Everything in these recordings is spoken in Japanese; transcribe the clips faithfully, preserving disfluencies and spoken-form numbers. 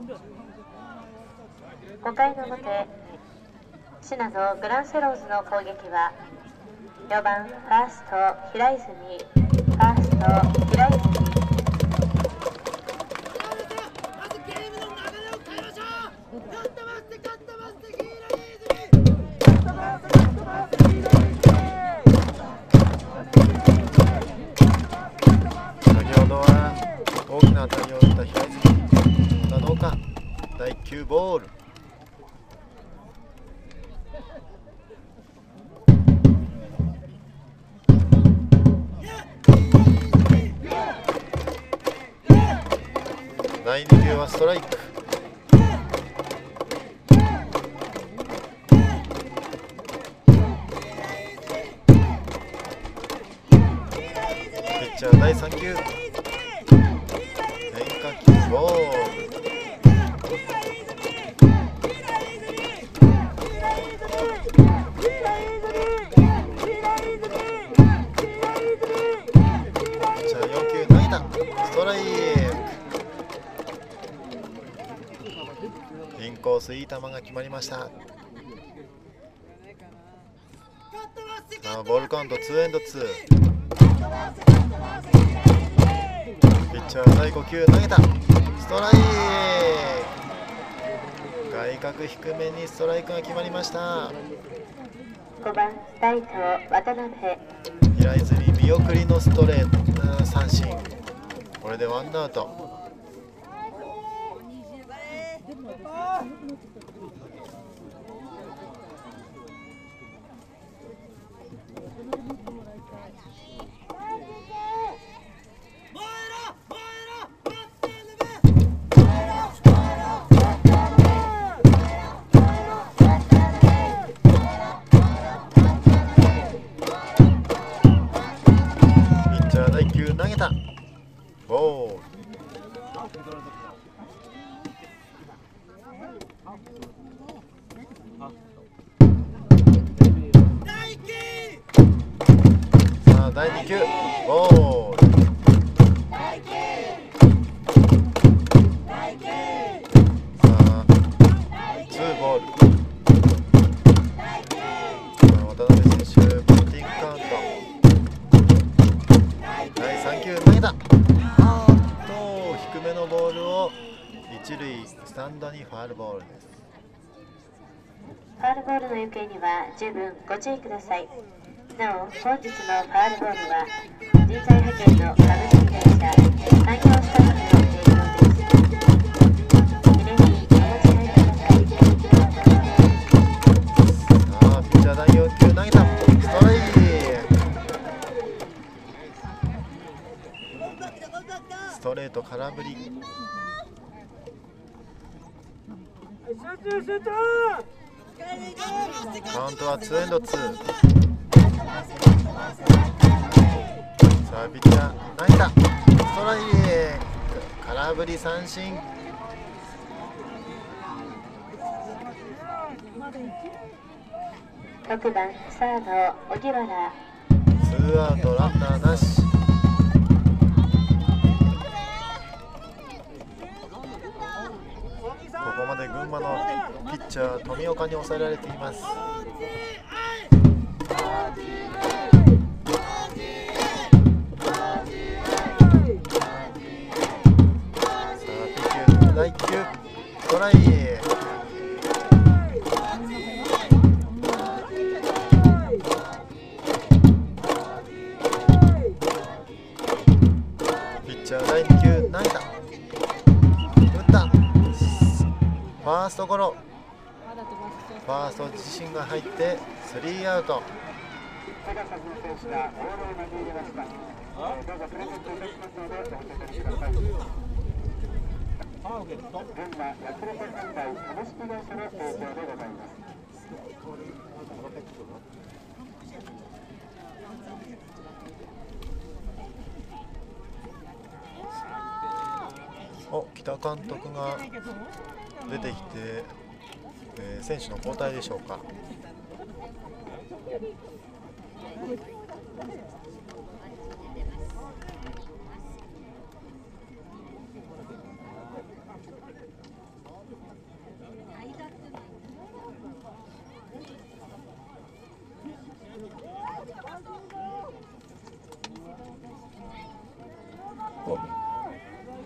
ごかいの表、シナノグランセローズの攻撃はよんばんファースト平泉、ファースト平泉。 先ほどは大きな当たりを打った平泉がどうか。だいきゅうボール。だいに球はストライク。ピッチャーだいさん球、変化球ボール。ピッチャーよん球投げた、ストライク。インコースいい球が決まりました。さあボールカウントツーエンドツー。ピッチャーだいご球投げた、ストライク。外角低めにストライクが決まりました。 ごばんライト渡辺、 平泉見送りのストレート三振。これでワンアウト。投げた、ボール。さあだいに球、ボール。さあツーボール。渡辺選手バッティングカウント。だいさん球投げた。あーっと低めのボールを一塁スタンドにファウルボールです。 ファウルボールの行方には十分ご注意ください。なお、本日のファウルボールは人材派遣の株式会社産業スタッフの提供です。胸にお持ち帰りください。 さあピッチャーだいよん球投げた、ストライク。ストレート空振り。カウントはツーエンドツー。さあピッチャー投げた、ストライク。空振り三振。 ろくばんサード荻原、 ツーアウトランナーなし。ここまで群馬のピッチャー富岡に抑えられています。さあピッチャーだいいっ球トライ。ピッチャーだいに球投げた、打った、ファーストゴロ。ファースト自身が入ってスリーアウト。お、北監督が出てきて、えー、選手の交代でしょうか。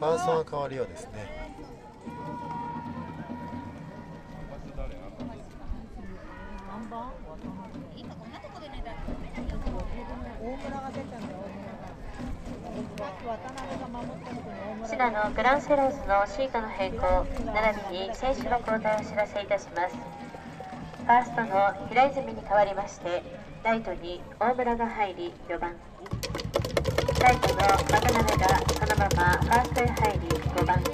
ファーストが変わるようですね。 シダのグランセローズのシートの変更並びに選手の交代をお知らせいたします。ファーストの平泉に代わりましてライトに大村が入りよばん、ライトの渡辺がそのままファーストへ入りごばん、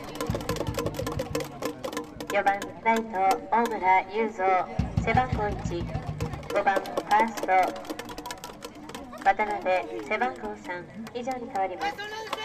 よばんライト大村雄三背番号いち、ごばんファースト渡辺背番号さん以上に変わります。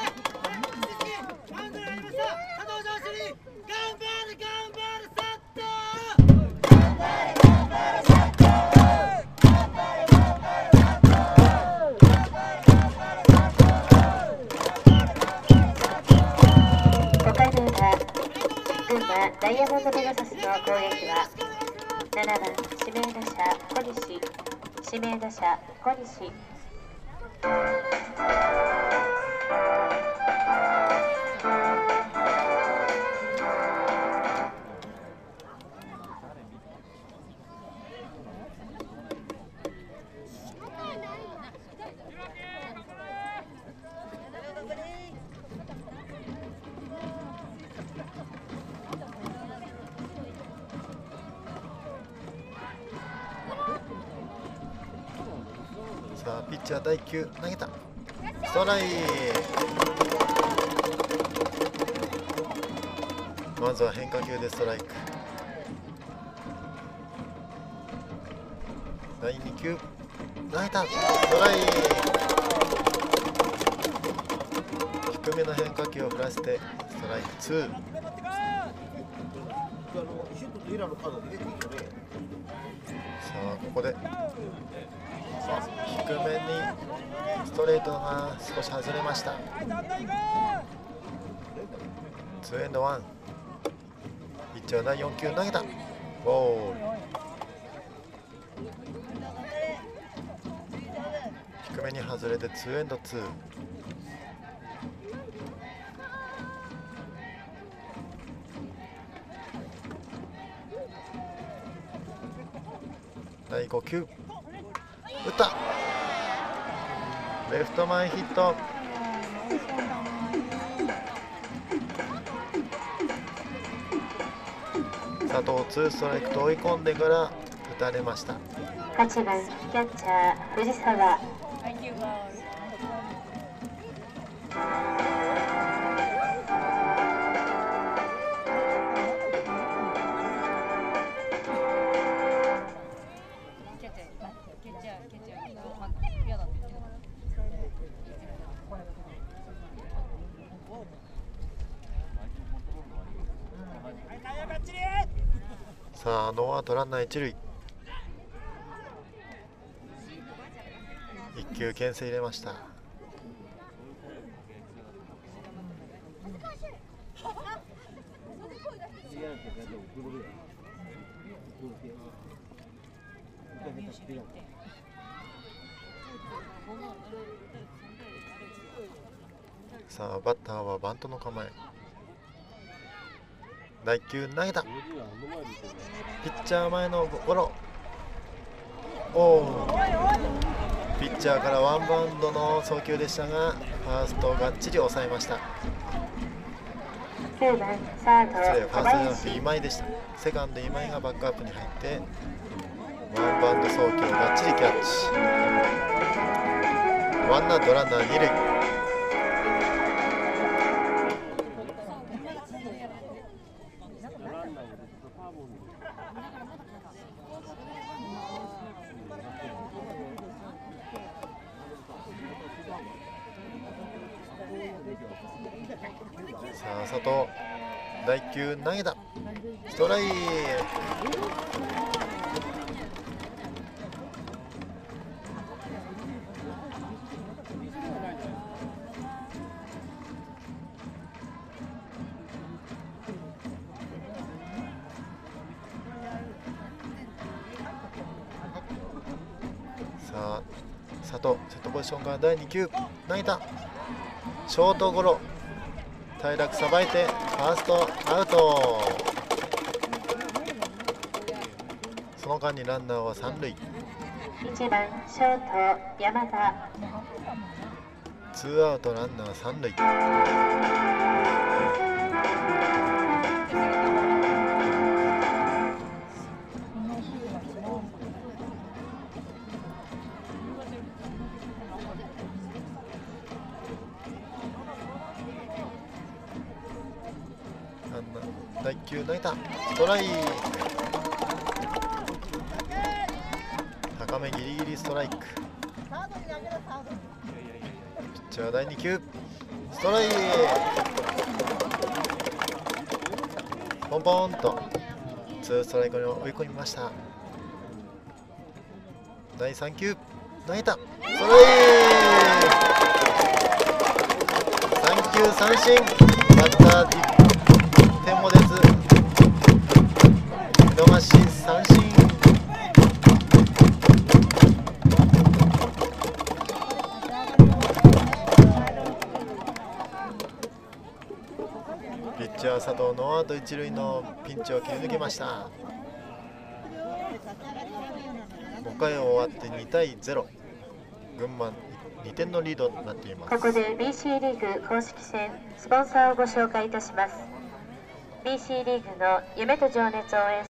ダイヤモンドペガサスの攻撃はななばん指名打者小西、指名打者小西。 さあピッチャーだいきゅう投げた、ストライク。まずは変化球でストライク。だいにきゅう投げた、ストライク。低めの変化球を振らせてストライクツー。さあここで低めにストレートが少し外れました。ツーエンドワン。ピッチャーだいよんきゅう投げた、ボール。低めに外れてツーエンドツー。だいごきゅう打った、レフト前ヒット。佐藤ツーストライクと追い込んでから打たれました。 はちばんキャッチャー藤沢。 さあノーアウトランナー一塁。いっ球牽制入れました。さあバッターはバントの構え。だいいっ球投げた、ピッチャー前のゴロ。おー、ピッチャーからワンバウンドの送球でしたがファーストがっちり抑えました。 きゅうばんサード失礼、ファーストじゃなくて今井でした。セカンド今井がバックアップに入ってワンバウンド送球をがっちりキャッチ。ワンアウトランナー二塁。さあ佐藤だいいっ球投げた、ストライク。さあ佐藤セットポジションからだいに球投げた、ショートゴロ。 平楽さばいてファーストアウト。その間にランナーは三塁。 いちばんショート山田。 ツーアウトランナー三塁。だいいっ球投げた。ストライク。高めギリギリストライク。ピッチャーだいに球ストライク。ポンポンとツーストライクに追い込みました。だいさん球投げた。ストライク。さん球三振。バッター点も出ず見逃し三振。ピッチャー佐藤ノーアウト一塁のピンチを切り抜けました。ごかい終わってにたいゼロ、群馬にてんのリードになっています。 ここで ビーシー リーグ公式戦スポンサーをご紹介いたします。 ビーシー リーグの夢と情熱応援